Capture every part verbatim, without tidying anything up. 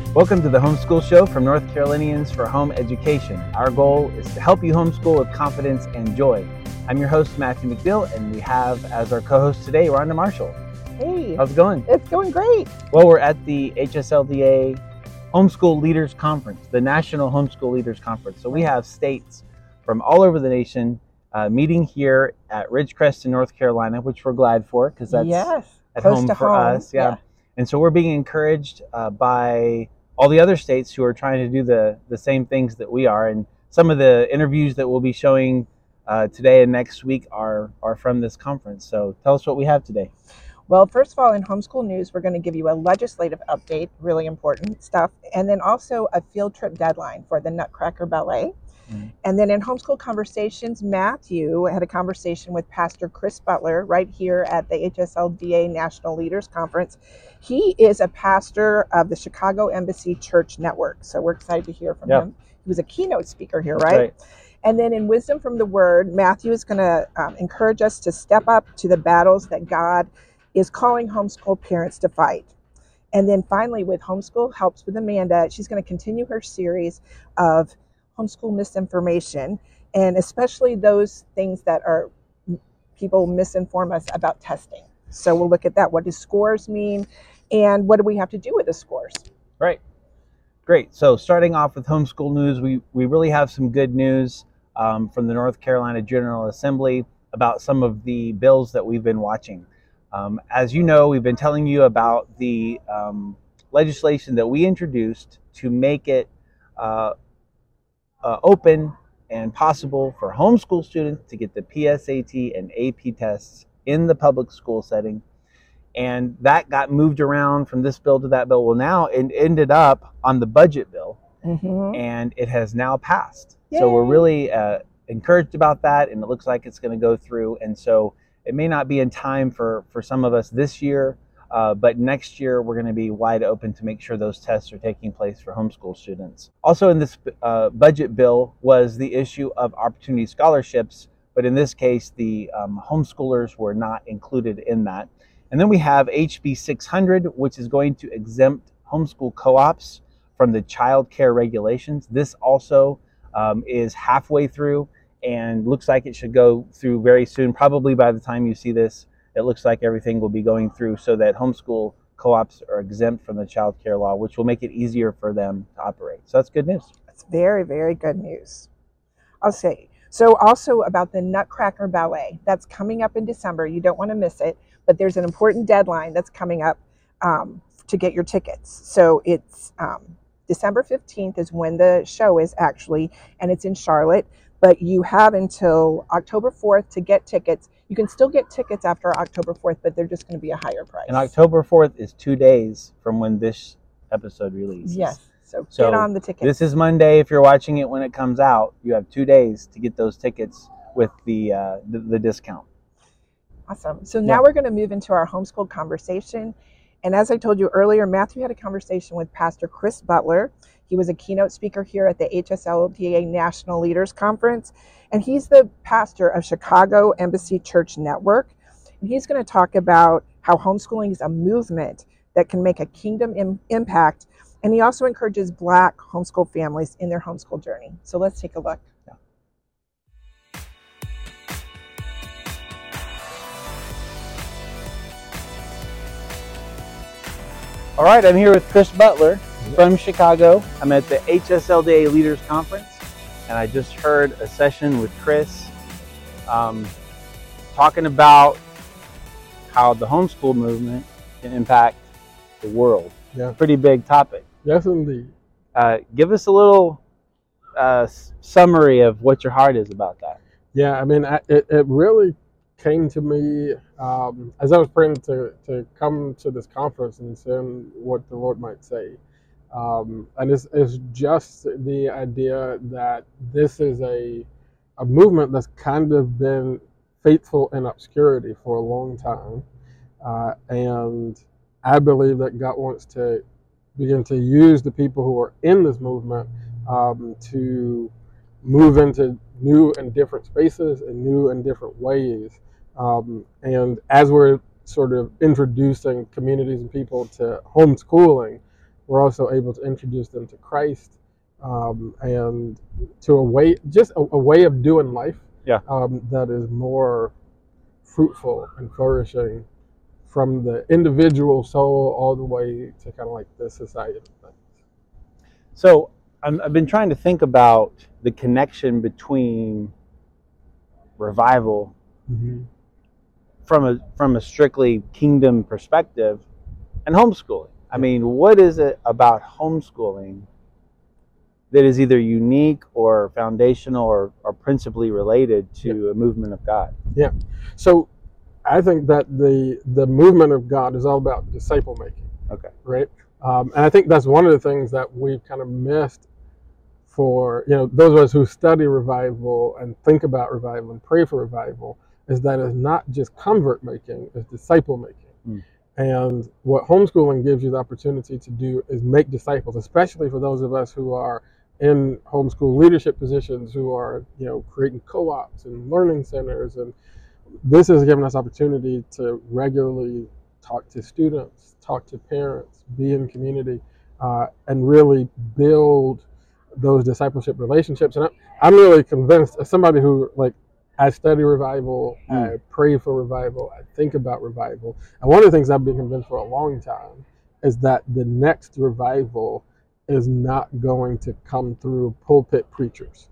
Welcome to the Homeschool Show from North Carolinians for Home Education. Our goal is to help you homeschool with confidence and joy. I'm your host, Matthew McNeil, and we have as our co-host today, Rhonda Marshall. Hey. How's it going? It's going great. Well, we're at the H S L D A Homeschool Leaders Conference, the National Homeschool Leaders Conference. So we have states from all over the nation uh, meeting here at Ridgecrest in North Carolina, which we're glad for because that's yes. at Close home to for home. us. Yeah. yeah. And so we're being encouraged uh, by all the other states who are trying to do the, the same things that we are. And some of the interviews that we'll be showing uh, today and next week are, are from this conference. So tell us what we have today. Well, first of all, in homeschool news, we're going to give you a legislative update, really important stuff, and then also a field trip deadline for the Nutcracker Ballet. Mm-hmm. And then in homeschool conversations, Matthew had a conversation with Pastor Chris Butler right here at the H S L D A National Leaders Conference. He is a pastor of the Chicago Embassy Church Network, so we're excited to hear from yep. him. He was a keynote speaker here, That's right? right. And then in Wisdom from the Word, Matthew is going to um, encourage us to step up to the battles that God is calling homeschool parents to fight. And then finally, with Homeschool Helps with Amanda, she's going to continue her series of homeschool misinformation, and especially those things that are people misinform us about testing. So we'll look at that. What do scores mean? And what do we have to do with the scores? Right. Great. So starting off with homeschool news, we, we really have some good news um, from the North Carolina General Assembly about some of the bills that we've been watching. Um, as you know, we've been telling you about the um, legislation that we introduced to make it uh, uh, open and possible for homeschool students to get the P S A T and A P tests in the public school setting. And that got moved around from this bill to that bill. Well, now it ended up on the budget bill, mm-hmm. and it has now passed. Yay. So we're really uh, encouraged about that, and it looks like it's going to go through. And so it may not be in time for, for some of us this year, uh, but next year we're going to be wide open to make sure those tests are taking place for homeschool students. Also in this uh, budget bill was the issue of opportunity scholarships, but in this case the um, homeschoolers were not included in that. And then we have H B six hundred, which is going to exempt homeschool co-ops from the child care regulations. This also um, is halfway through and looks like it should go through very soon. Probably by the time you see this, it looks like everything will be going through so that homeschool co-ops are exempt from the child care law, which will make it easier for them to operate. So that's good news. That's very, very good news. I'll say. So also about the Nutcracker Ballet, that's coming up in December. You don't want to miss it, but there's an important deadline that's coming up um, to get your tickets. So it's um, December fifteenth is when the show is actually, and it's in Charlotte, but you have until October fourth to get tickets. You can still get tickets after October fourth, but they're just going to be a higher price. And October fourth is two days from when this episode releases. Yes. So, so get on the tickets. This is Monday. If you're watching it when it comes out, you have two days to get those tickets with the uh, the, the discount. Awesome. So now yeah. we're going to move into our homeschool conversation. And as I told you earlier, Matthew had a conversation with Pastor Chris Butler. He was a keynote speaker here at the H S L D A National Leaders Conference. And he's the pastor of Chicago Embassy Church Network. And he's going to talk about how homeschooling is a movement that can make a kingdom im- impact. And he also encourages Black homeschool families in their homeschool journey. So let's take a look. Yeah. All right, I'm here with Chris Butler from Chicago. I'm at the H S L D A Leaders Conference, and I just heard a session with Chris um, talking about how the homeschool movement can impact the world. Yeah. Pretty big topic. Yes, indeed. Uh, give us a little uh, summary of what your heart is about that. Yeah, I mean, I, it, it really came to me um, as I was praying to, to come to this conference and seeing what the Lord might say. Um, and it's, it's just the idea that this is a, a movement that's kind of been faithful in obscurity for a long time. Uh, and I believe that God wants to begin to use the people who are in this movement um, to move into new and different spaces and new and different ways. Um, and as we're sort of introducing communities and people to homeschooling, we're also able to introduce them to Christ um, and to a way, just a, a way of doing life Yeah. um, that is more fruitful and flourishing from the individual soul all the way to kind of like the society. So I'm, I've been trying to think about the connection between revival Mm-hmm. from a from a strictly kingdom perspective and homeschooling. I Yeah. mean, what is it about homeschooling that is either unique or foundational or, or principally related to Yeah. a movement of God? Yeah. So I think that the the movement of God is all about disciple making. Okay. Right. Um, and I think that's one of the things that we've kind of missed for, you know, those of us who study revival and think about revival and pray for revival, is that it's not just convert making, it's disciple making. Mm. And what homeschooling gives you the opportunity to do is make disciples, especially for those of us who are in homeschool leadership positions, who are, you know, creating co-ops and learning centers. And this has given us opportunity to regularly talk to students, talk to parents, be in community, uh, and really build those discipleship relationships. And I'm, I'm really convinced, as somebody who, like, I study revival, Mm. I pray for revival, I think about revival. And one of the things I've been convinced for a long time is that the next revival is not going to come through pulpit preachers.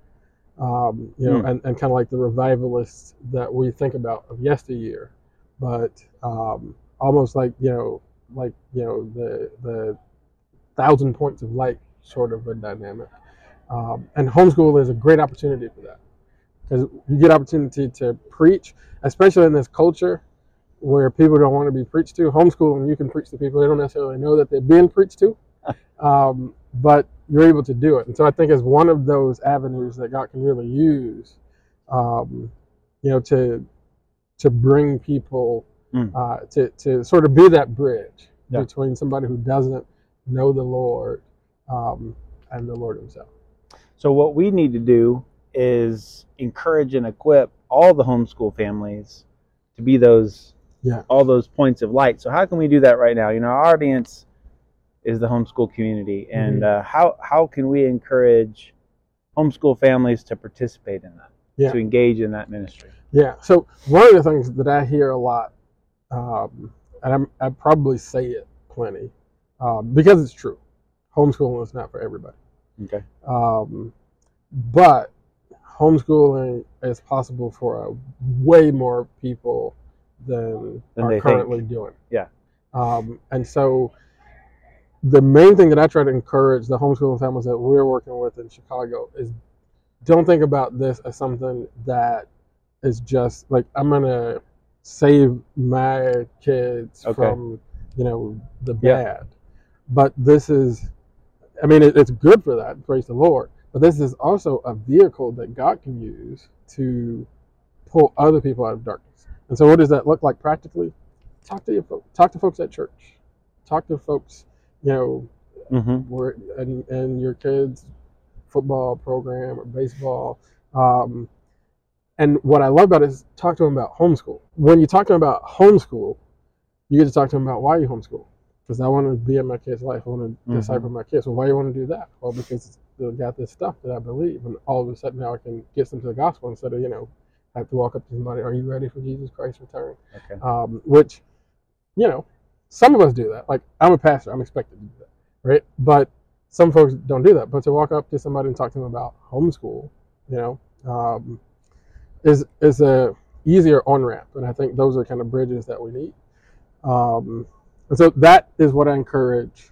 Um, you know, Mm. and, and kind of like the revivalists that we think about of yesteryear, but um, almost like, you know, like, you know, the the thousand points of light sort of a dynamic. Um, and homeschool is a great opportunity for that, because you get opportunity to preach, especially in this culture where people don't want to be preached to. Homeschooling, you can preach to people, they don't necessarily know that they're being preached to, um, but you're able to do it. And so I think it's one of those avenues that God can really use, um, you know, to to bring people Mm. uh, to to sort of be that bridge Yeah. between somebody who doesn't know the Lord um, and the Lord Himself. So what we need to do is encourage and equip all the homeschool families to be those Yeah. all those points of light. So how can we do that right now? You know, our audience is the homeschool community, and Mhm. uh, how how can we encourage homeschool families to participate in that, Yeah. to engage in that ministry? Yeah. So one of the things that I hear a lot, um, and I'm, I probably say it plenty, um, because it's true. Homeschooling is not for everybody. Okay. Um, but homeschooling is possible for a way more people than, Than are they currently think. doing. Yeah. Um, and so the main thing that I try to encourage the homeschooling families that we're working with in Chicago is, don't think about this as something that is just like, I'm gonna save my kids Okay. from, you know, the Yeah. bad. But this is, I mean, it, it's good for that, praise the Lord. But this is also a vehicle that God can use to pull other people out of darkness. And so, what does that look like practically? Talk to your folks. Talk to folks at church. Talk to folks, you know, Mm-hmm. were and, and your kids' football program or baseball. Um, and what I love about it is talk to them about homeschool. When you talk to them about homeschool, you get to talk to them about why you homeschool. Because I want to be in my kid's life. I want to Mm-hmm. disciple my kids. Well, why do you want to do that? Well, because they've got this stuff that I believe. And all of a sudden now I can get them to the gospel instead of, you know, I have to walk up to somebody, are you ready for Jesus Christ's return? Okay. Um, which, you know, some of us do that. Like, I'm a pastor, I'm expected to do that, right? But some folks don't do that. But to walk up to somebody and talk to them about homeschool, you know, um, is is a easier on-ramp. And I think those are kind of bridges that we need. Um, and so that is what I encourage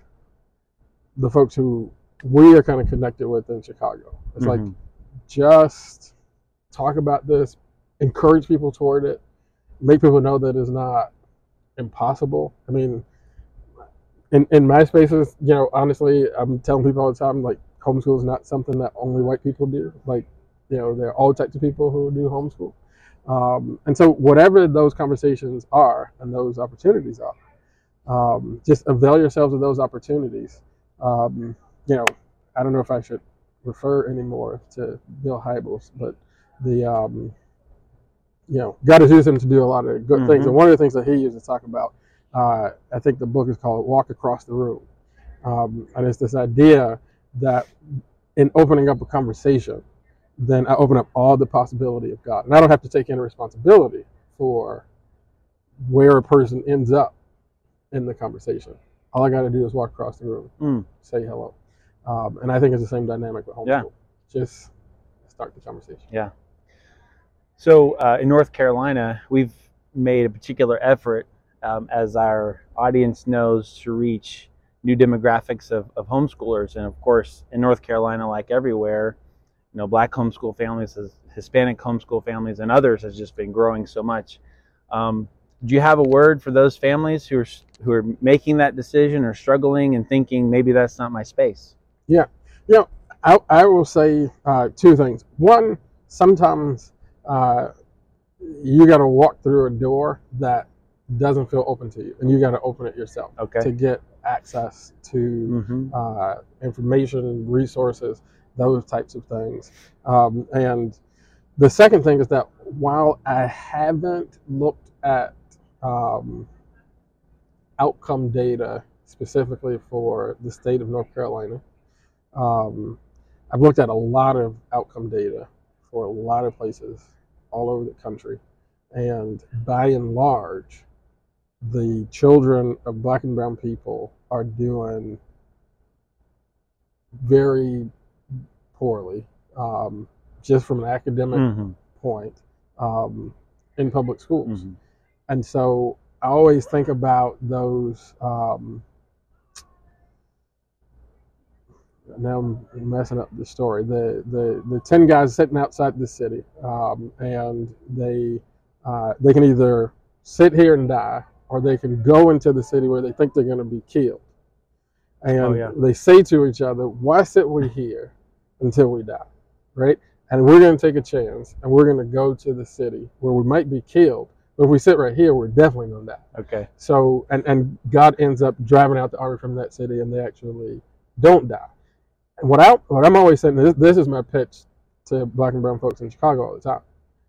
the folks who we are kind of connected with in Chicago. It's Mm-hmm. like, just talk about this, encourage people toward it, make people know that it's not impossible. I mean, in, in my spaces, you know, honestly, I'm telling people all the time, like, homeschool is not something that only white people do. Like, you know, there are all types of people who do homeschool. Um, and so whatever those conversations are and those opportunities are, um, just avail yourselves of those opportunities. Um, you know, I don't know if I should refer anymore to Bill Hybels, but the, um, you know, God has used him to do a lot of good Mm-hmm. things. And one of the things that he used to talk about, uh, I think the book is called Walk Across the Room. Um, and it's this idea that in opening up a conversation, then I open up all the possibility of God. And I don't have to take any responsibility for where a person ends up in the conversation. All I got to do is walk across the room, Mm. say hello. Um, and I think it's the same dynamic with homeschool. Yeah. Just start the conversation. Yeah. So uh, in North Carolina, we've made a particular effort, um, as our audience knows, to reach new demographics of, of homeschoolers. And of course, in North Carolina, like everywhere, you know, Black homeschool families, Hispanic homeschool families, and others has just been growing so much. Um, do you have a word for those families who are who are making that decision or struggling and thinking maybe that's not my space? Yeah, you know, I, I will say uh, two things. One, sometimes uh, you got to walk through a door that doesn't feel open to you, and you got to open it yourself Okay. to get access to Mm-hmm. uh, information, resources, those types of things. Um, and the second thing is that while I haven't looked at um, outcome data specifically for the state of North Carolina, um, I've looked at a lot of outcome data for a lot of places all over the country. And by and large, the children of Black and brown people are doing very poorly, um, just from an academic Mm-hmm. point, um, in public schools. Mm-hmm. And so I always think about those. Um, now I'm messing up the story. The the the ten guys sitting outside the city, um, and they uh, they can either sit here and die, or they can go into the city where they think they're going to be killed. And Oh, yeah. they say to each other, "Why sit we here until we die, right? And we're going to take a chance, and we're going to go to the city where we might be killed. But if we sit right here, we're definitely going to die." Okay. So, and and God ends up driving out the army from that city, and they actually don't die. And what, I, what I'm always saying, this, this is my pitch to Black and brown folks in Chicago all the time.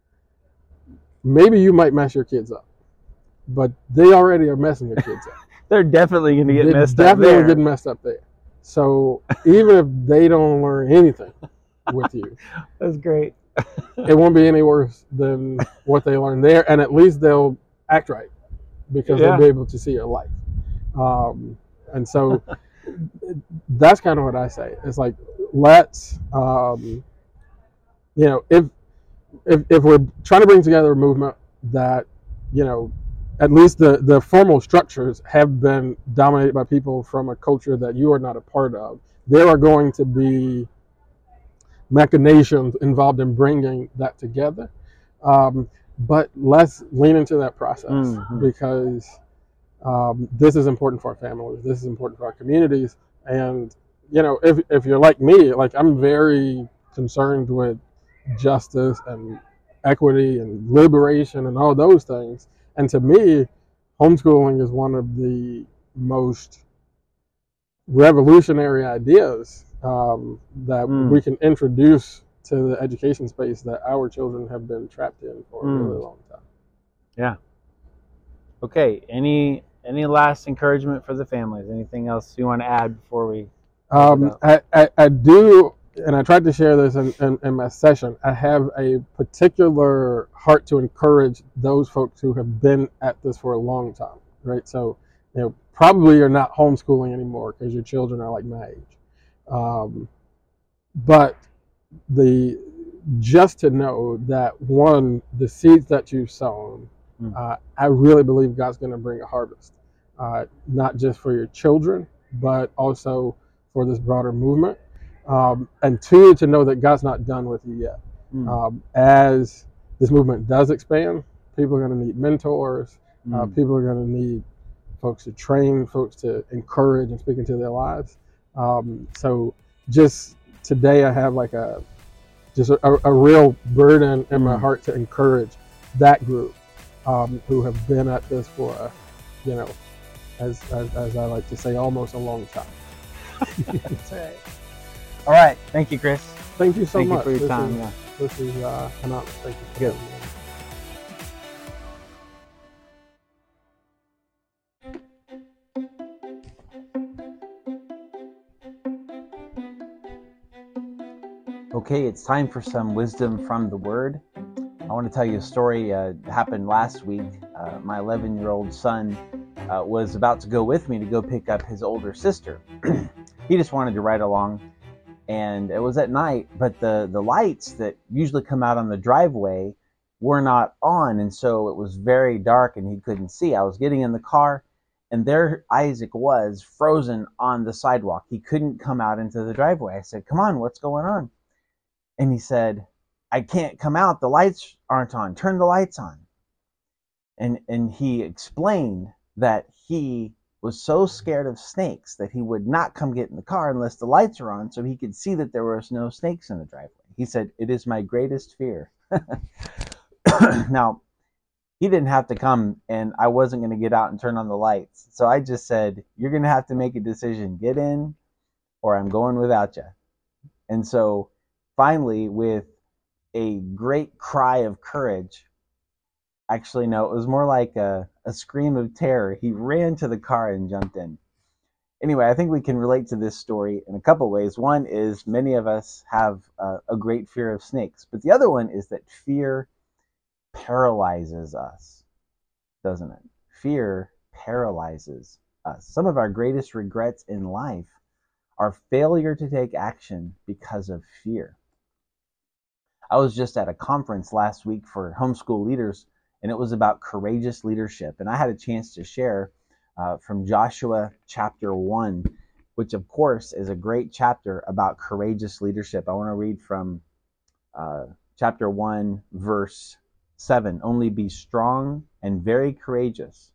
Maybe you might mess your kids up, but they already are messing your kids up. They're definitely going to get They're messed up definitely there. getting messed up there. So even if they don't learn anything with you, That's great. it won't be any worse than what they learned there, and at least they'll act right because Yeah. they'll be able to see your life. Um, and so that's kind of what I say. It's like, let's, um, you know, if, if if we're trying to bring together a movement that, you know, at least the, the formal structures have been dominated by people from a culture that you are not a part of, there are going to be machinations involved in bringing that together. Um, but let's lean into that process, Mhm. because um, this is important for our families. This is important for our communities. And, you know, if, if you're like me, like I'm very concerned with justice and equity and liberation and all those things. And to me, homeschooling is one of the most revolutionary ideas um, that Mm. we can introduce to the education space that our children have been trapped in for a Mm. really long time. Yeah. Okay. Any any last encouragement for the families? Anything else you want to add before we? Um, I, I, I do, and I tried to share this in, in, in my session. I have a particular heart to encourage those folks who have been at this for a long time, right? So, you know, probably you're not homeschooling anymore because your children are like my age. Um, but the just to know that, one, the seeds that you've sown, Mm. uh, I really believe God's going to bring a harvest, uh, not just for your children, but also for this broader movement. Um, and two, to know that God's not done with you yet. Mm. Um, as this movement does expand, people are going to need mentors. Uh, Mm. people are going to need folks to train, folks to encourage and speak into their lives. Um, so just today I have like a just a, a real burden in my Mm. heart to encourage that group um, who have been at this for, a, you know, as, as, as I like to say, almost a long time. That's right. All right. Thank you, Chris. Thank you so Thank you much. for your this time. Is, Yeah. This is uh, an honor. Thank you. For Good. having me. Okay, it's time for some wisdom from the Word. I want to tell you a story uh, that happened last week. Uh, my eleven-year-old son uh, was about to go with me to go pick up his older sister. He just wanted to ride along, and it was at night, but the, the lights that usually come out on the driveway were not on, and so it was very dark and he couldn't see. I was getting in the car, and there Isaac was, frozen on the sidewalk. He couldn't come out into the driveway. I said, "Come on, what's going on?" And he said, "I can't come out. The lights aren't on. Turn the lights on." And and he explained that he was so scared of snakes that he would not come get in the car unless the lights are on so he could see that there was no snakes in the driveway. He said, "It is my greatest fear." Now, he didn't have to come, and I wasn't going to get out and turn on the lights. So I just said, "You're going to have to make a decision. Get in, or I'm going without you." And so finally, with a great cry of courage, actually, no, it was more like a, a scream of terror, he ran to the car and jumped in. Anyway, I think we can relate to this story in a couple ways. One is many of us have uh, a great fear of snakes, but the other one is that fear paralyzes us, doesn't it? Fear paralyzes us. Some of our greatest regrets in life are failure to take action because of fear. I was just at a conference last week for homeschool leaders, and it was about courageous leadership. And I had a chance to share uh, from Joshua chapter one, which of course is a great chapter about courageous leadership. I want to read from uh, chapter one, verse seven. "Only be strong and very courageous,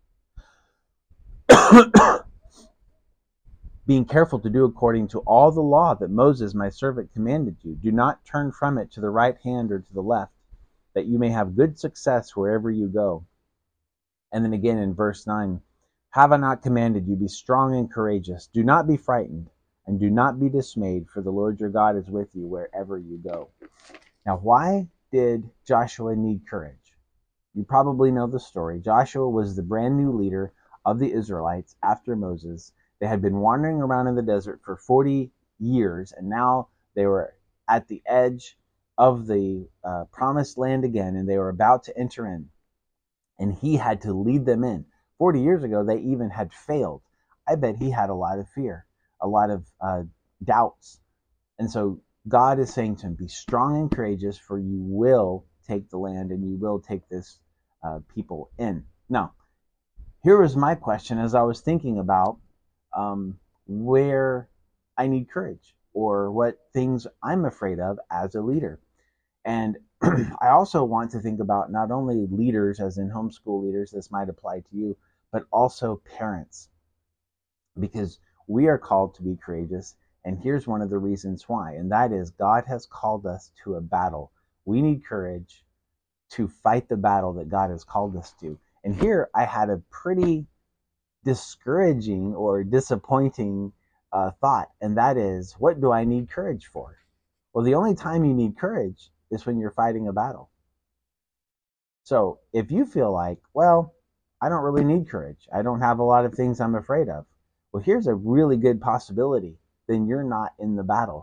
being careful to do according to all the law that Moses my servant commanded you. Do not turn from it to the right hand or to the left, that you may have good success wherever you go." And then again in verse nine, "Have I not commanded you, be strong and courageous? Do not be frightened, and do not be dismayed, for the Lord your God is with you wherever you go." Now, why did Joshua need courage? You probably know the story. Joshua was the brand new leader of the Israelites after Moses. They had been wandering around in the desert for forty years, and now they were at the edge of the uh, promised land again, and they were about to enter in. And he had to lead them in. forty years ago, they even had failed. I bet he had a lot of fear, a lot of uh, doubts. And so God is saying to him, be strong and courageous, for you will take the land and you will take this uh, people in. Now, here was my question as I was thinking about um, where I need courage or what things I'm afraid of as a leader. And I also want to think about not only leaders, as in homeschool leaders, this might apply to you, but also parents, because we are called to be courageous. And here's one of the reasons why, and that is God has called us to a battle. We need courage to fight the battle that God has called us to. And here I had a pretty discouraging or disappointing uh, thought, and that is, what do I need courage for? Well, the only time you need courage is when you're fighting a battle. So if you feel like, well, I don't really need courage, I don't have a lot of things I'm afraid of, well, here's a really good possibility. Then you're not in the battle.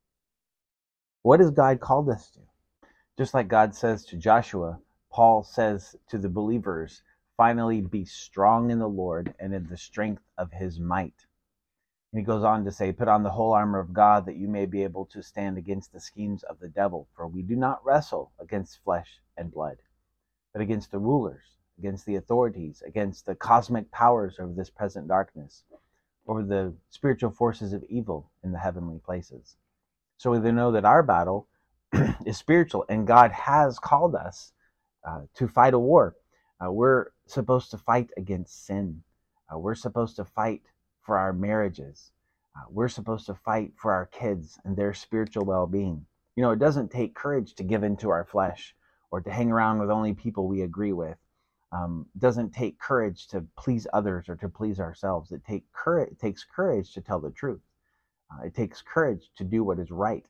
What has God called us to? Just like God says to Joshua, Paul says to the believers, finally be strong in the Lord and in the strength of his might. And he goes on to say, put on the whole armor of God that you may be able to stand against the schemes of the devil. For we do not wrestle against flesh and blood, but against the rulers, against the authorities, against the cosmic powers of this present darkness, over the spiritual forces of evil in the heavenly places. So we know that our battle is spiritual, and God has called us uh, to fight a war. Uh, we're supposed to fight against sin. Uh, we're supposed to fight for our marriages. Uh, we're supposed to fight for our kids and their spiritual well-being. You know, it doesn't take courage to give into our flesh or to hang around with only people we agree with. Um, it doesn't take courage to please others or to please ourselves. It, take courage, it takes courage to tell the truth. Uh, it takes courage to do what is right.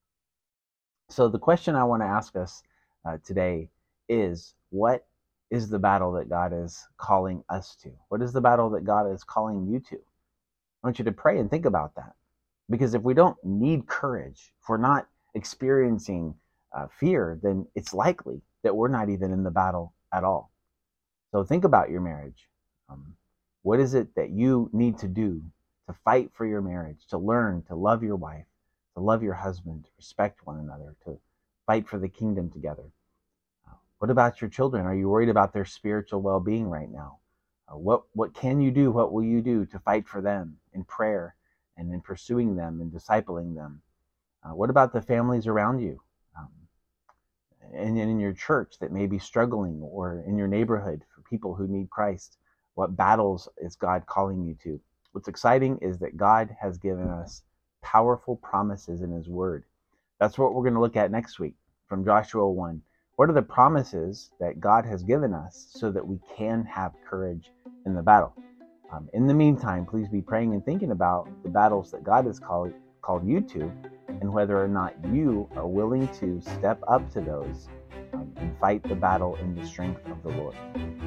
So the question I want to ask us uh, today is, what is the battle that God is calling us to? What is the battle that God is calling you to? I want you to pray and think about that. Because if we don't need courage, if we're not experiencing uh, fear, then it's likely that we're not even in the battle at all. So think about your marriage. Um, what is it that you need to do to fight for your marriage, to learn to love your wife, to love your husband, to respect one another, to fight for the kingdom together? Uh, what about your children? Are you worried about their spiritual well-being right now? Uh, what what can you do? What will you do to fight for them in prayer and in pursuing them and discipling them? Uh, what about the families around you um, and in your church that may be struggling, or in your neighborhood for people who need Christ? What battles is God calling you to? What's exciting is that God has given us powerful promises in his word. That's what we're going to look at next week from Joshua one. What are the promises that God has given us so that we can have courage in the battle? Um, in the meantime, please be praying and thinking about the battles that God has called, called you to, and whether or not you are willing to step up to those um, and fight the battle in the strength of the Lord.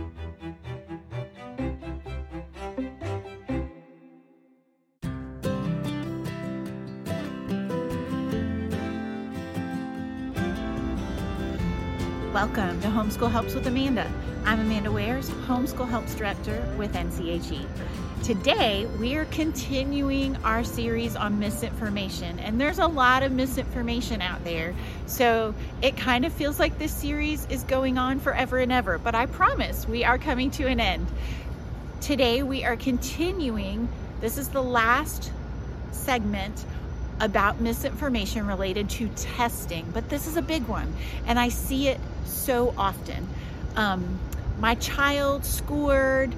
Welcome to Homeschool Helps with Amanda. I'm Amanda Wares, Homeschool Helps Director with N C H E. Today, we are continuing our series on misinformation, and there's a lot of misinformation out there, so it kind of feels like this series is going on forever and ever, but I promise we are coming to an end. Today, we are continuing. This is the last segment about misinformation related to testing, but this is a big one, and I see it so often. Um, my child scored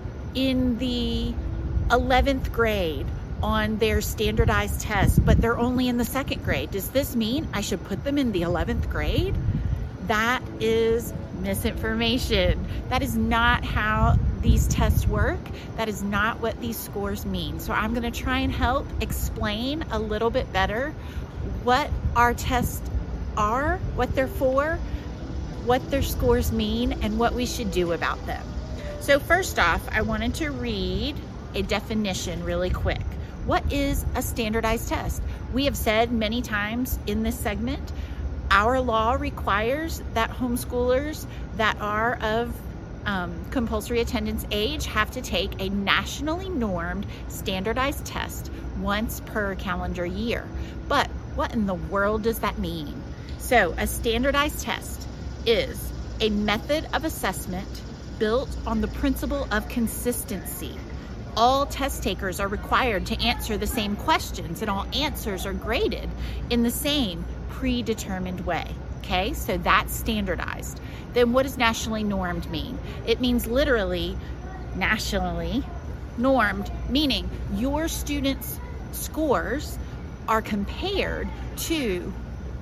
in the eleventh grade on their standardized test, but they're only in the second grade. Does this mean I should put them in the eleventh grade? That is misinformation. That is not how these tests work. That is not what these scores mean. So I'm going to try and help explain a little bit better what our tests are, what they're for, what their scores mean, and what we should do about them. So first off, I wanted to read a definition really quick. What is a standardized test? We have said many times in this segment, our law requires that homeschoolers that are of um, compulsory attendance age have to take a nationally normed standardized test once per calendar year. But what in the world does that mean? So a standardized test is a method of assessment built on the principle of consistency. All test takers are required to answer the same questions, and all answers are graded in the same predetermined way. Okay, so that's standardized. Then what does nationally normed mean? It means literally nationally normed, meaning your students' scores are compared to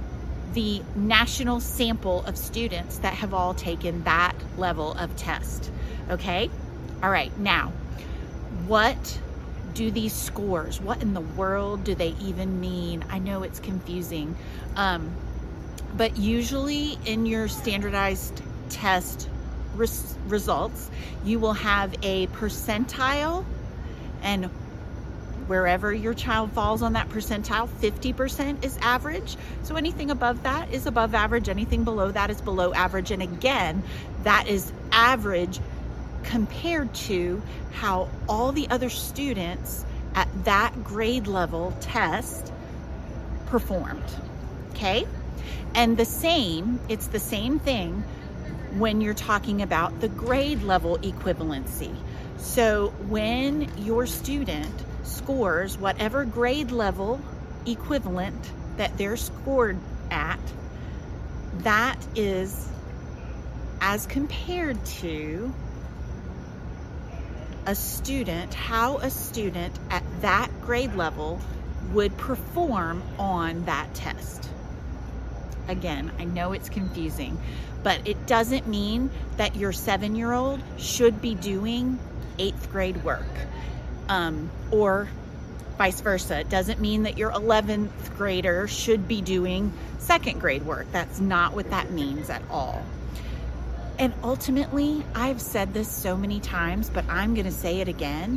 the national sample of students that have all taken that level of test. Okay? All right, now, what do these scores, what in the world do they even mean? I know it's confusing, um, but usually in your standardized test res results, you will have a percentile, and wherever your child falls on that percentile, fifty percent is average. So anything above that is above average, anything below that is below average. And again, that is average compared to how all the other students at that grade level test performed, okay? And the same, it's the same thing when you're talking about the grade level equivalency. So when your student scores whatever grade level equivalent that they're scored at, that is as compared to a student, how a student at that grade level would perform on that test. Again, I know it's confusing, but it doesn't mean that your seven-year-old should be doing eighth grade work, um, or vice versa. It doesn't mean that your eleventh grader should be doing second grade work. That's not what that means at all. And ultimately, I've said this so many times, but I'm going to say it again.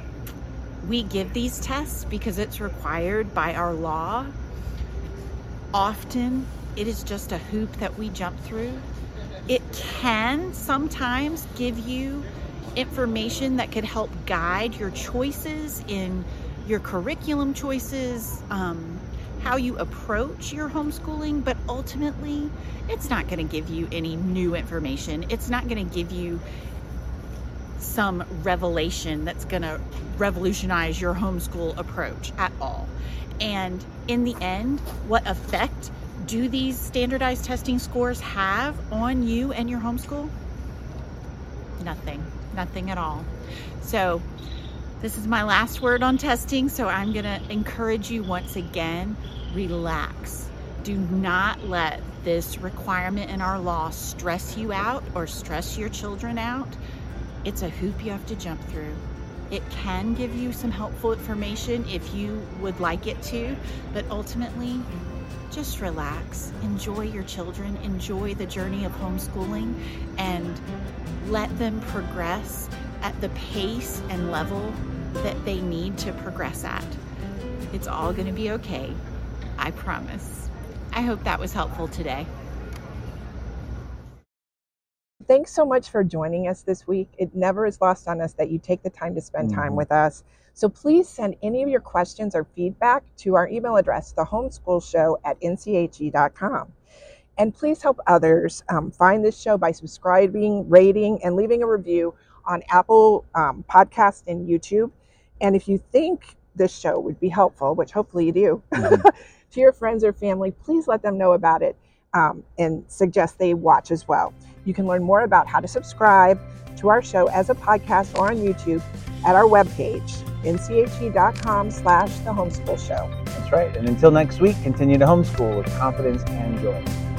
We give these tests because it's required by our law. often it is just a hoop that we jump through. It can sometimes give you information that could help guide your choices in your curriculum choices, um, how you approach your homeschooling, but ultimately it's not going to give you any new information. It's not going to give you some revelation that's going to revolutionize your homeschool approach at all. And in the end, what effect do these standardized testing scores have on you and your homeschool? Nothing, nothing at all. So this is my last word on testing, so I'm going to encourage you once again, relax. Do not let this requirement in our law stress you out or stress your children out. It's a hoop you have to jump through. It can give you some helpful information if you would like it to, but ultimately, just relax. Enjoy your children, enjoy the journey of homeschooling, and let them progress at the pace and level that they need to progress at. It's all going to be okay. I promise. I hope that was helpful today. Thanks so much for joining us this week. It never is lost on us that you take the time to spend time Mhm. with us. So please send any of your questions or feedback to our email address, the homeschool show at n c h e dot com. And please help others um, find this show by subscribing, rating, and leaving a review on Apple um, Podcast and YouTube. And if you think this show would be helpful, which hopefully you do, Mhm. to your friends or family, please let them know about it um, and suggest they watch as well. You can learn more about how to subscribe to our show as a podcast or on YouTube at our webpage, n c h e dot com slash the homeschool show. That's right. And until next week, continue to homeschool with confidence and joy.